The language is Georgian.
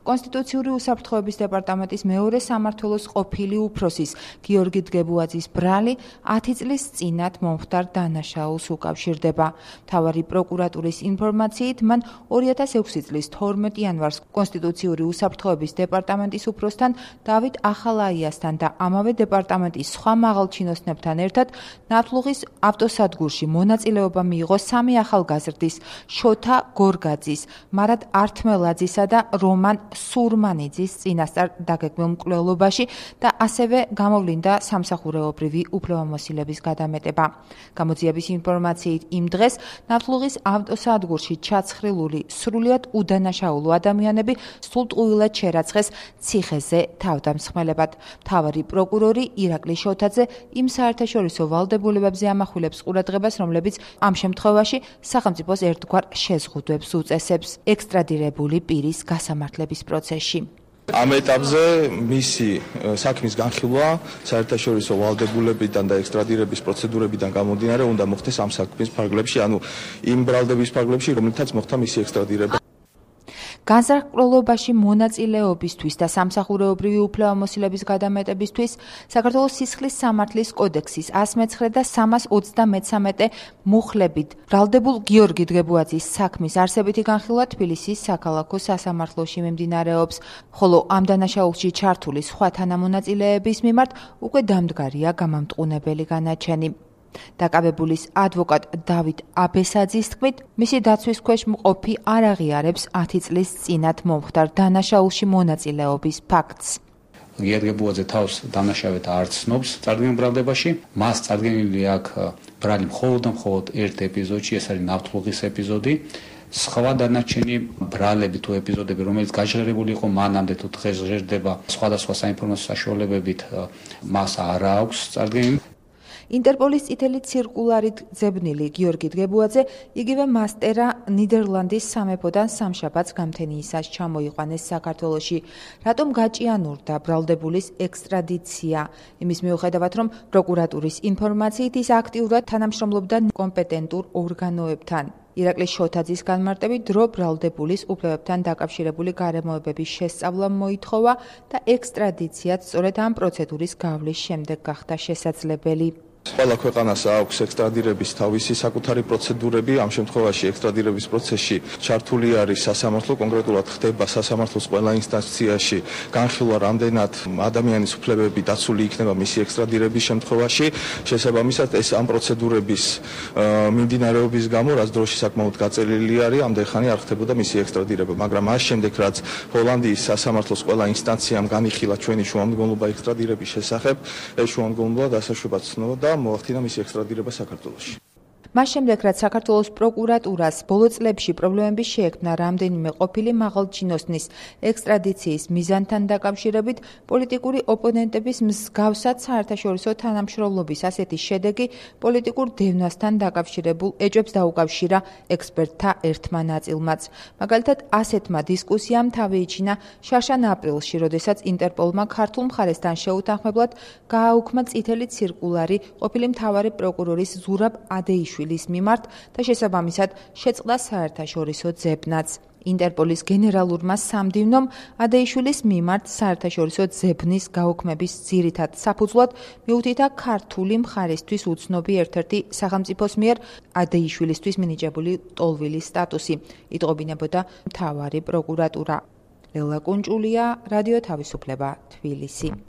კონსტიტუციური უსაფრთხოების დეპარტამენტის მეორე სამმართველოს ყოფილი უფროსის გიორგი დგებუაძის ბრალი 10 წლის წინათ მომხდარ დანაშაულს უკავშირდება. მთავარი პროკურატურის ინფორმაციით, მან 2006 წლის 12 იანვარს კონსტიტუციური უსაფრთხოების დეპარტამენტის უფროსთან დავით ახალაიასთან და ამავე დეპარტამენტის სხვა მაღალჩინოსნებთან ერთად ნავთლუღის ავტოსადგურში მონაწილეობა მიიღო 3 ახალგაზრდის შოთა გორგაძის, მარად ართმელაძისა და რომან სურმანიძის წინასწარ დაგეგმილ მკვლელობაში და ასევე გამოვლინდა სამსახურეობრივი უფლებამოსილების გადამეტება. გამოძიების ინფორმაციით იმ დღეს ნავთლუღის ავტოსადგურში ჩაცხრილული სრულიად უდანაშაულო ადამიანები სულტყუილად შერაცხეს ციხეზე თავდამსხმელებად. მთავარი პროკურორი ირაკლი შოთაძე იმ საერთაშორისო ვალდებულებებზე ამახვილებს ყურადღებას, რომლებიც ამ შემთხვევაში სახელმწიფოს ერთგვარ შეზღუდვებს უწესებს ექსტრადირებული პირის გასამართლების პროცესში. ამ ეტაპზე მისი საქმის განხილვა საერთაშორისო ვალდებულებიდან და ექსტრადირების პროცედურებიდან გამომდინარე უნდა მოხდეს ამ საქმის ფარგლებში, ანუ იმ ბრალდების ფარგლებში, რომლითაც მოხდა მისი ექსტრადირება. განზრახყროლობაში მონაწილეობისთვის და სამსახურეობრივი უფლებამოსილების გადამეტებისთვის საქართველოს სისხლის სამართლის კოდექსის 109 და 323 მუხლებით ბრალდებულ გიორგი დგებუაძის საქმის არსებითი განხილვა თბილისის საქალაქო სასამართლოში მიმდინარეობს, ხოლო ამ დანაშაულში ჩართული სხვა თანამონაწილეების მიმართ უკვე დამდგარია გამამტყუნებელი განაჩენი. დაკავებულის ადვოკატ დავით აბესაძის თქმით, მისი დაცვის ქვეშ მყოფი არ აღიარებს 10 წლის წინათ მომხდარ დანაშაულში მონაწილეობის ფაქტს. გიორგი დგებუაძე თავს დანაშავედ არ ცნობს წარდგენილ ბრალდებაში. მას წარდგენილი აქვს ბრალი მხოლოდ და მხოლოდ ერთ ეპიზოდში, ეს არის ნავთლუღის ეპიზოდი. სხვა დანარჩენი ბრალები თუ ეპიზოდები, რომელიც გაჟღერებული იყო მანამდე თუ დღეს ჟღერდება სხვადასხვა საინფორმაციო საშუალებებით, მას არ აქვს წარდგენილი. ინტერპოლის წითელი ცირკულარით ძებნილი გიორგი დგებუაძე იგივე მასტერა ნიდერლანდის სამეფოდან სამშაბათს გამთენიისას ჩამოიყვანეს საქართველოში. რატომ გაჭიანურდა ბრალდებულის ექსტრადიცია? იმის მიუხედავად, რომ პროკურატურის ინფორმაციით ის აქტიურად თანამშრომლობდა კომპეტენტურ ორგანოებთან. ირაკლი შოთაძის განმარტებით, დრო ბრალდებულის უფლებებთან დაკავშირებული გარემოებების შესწავლა მოითხოვა და ექსტრადიციაც სწორედ ამ პროცედურის გავლის შემდეგ გახდა შესაძლებელი. ყველა ქვეყანას აქვს ექსტრადირების თავისი საკუთარი პროცედურები. ამ შემთხვევაში ექსტრადირების პროცესში ჩართული არის სასამართლო, კონკრეტულად ხდება სასამართლოს ყველა ინსტანციაში განხილვა, რამდენად ადამიანის უფლებები დაცული იქნება მისი ექსტრადირების შემთხვევაში. შესაბამისად, ეს ამ პროცედურების მიმდინარეობის გამო, რაც დროში საკმაოდ გაწელილი არის, ამდენ ხანი არ ხდებოდა მისი ექსტრადირება, მაგრამ მას შემდეგ, რაც ჰოლანდიის სასამართლოს ყველა ინსტანციამ განიხილა ჩვენი შუამდგომლობა ექსტრადირების შესახებ, ეს შუამდგომლობა დასაშვებად ცნობდა მოახდინა მისი ექსტრადირება საქართველოში. მას შემდეგ, რაც საქართველოს პროკურატურას ბოლო წლებში პრობლემები შეექმნა რამდენიმე ყოფილი მაღალჩინოსნის ექსტრადიციის მიზანთან დაკავშირებით, პოლიტიკური ოპონენტების მსგავსად საერთაშორისო თანამშრომლობის ასეთი შედეგი პოლიტიკურ დევნასთან დაკავშირებულ ეჭვებს დაუკავშირა ექსპერტთა ერთმა ნაწილმაც. მაგალითად, ასეთმა დისკუსიამ თავი იჩინა შარშან აპრილში, როდესაც ინტერპოლმა ქართულ მხარესთან შეუთანხმებლად გააუქმა წითელი ცირკულარი ყოფილი მთავარი პროკურორის ზურაბ ადეიშვილის მიმართ და შესაბამისად შეწყდა საერთაშორისო ძებნაც. ინტერპოლის გენერალურმა სამდივნომ ადეიშვილის მიმართ საერთაშორისო ძებნის გაუქმების ძირითად საფუძვლად მიუთითა ქართული მხარისთვის უცნობი ერთ-ერთი სახელმწიფოს მიერ ადეიშვილისთვის მინიჭებული ტოლვილის სტატუსი. იტყობინებოდა მთავარი პროკურატურა. ლელა კუნჭულია, რადიო თავისუფლება, თბილისი.